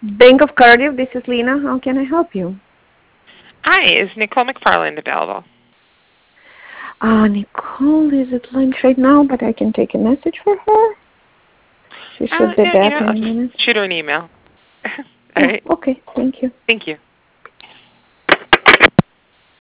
Bank of Cardiff, this is Lena. How can I help you? Hi, is Nicole McFarland available? Nicole is at lunch right now, but I can take a message for her. She should be Yeah, back in I'll a just minute. shoot her an email. All Yeah, right. okay, thank you. Thank you.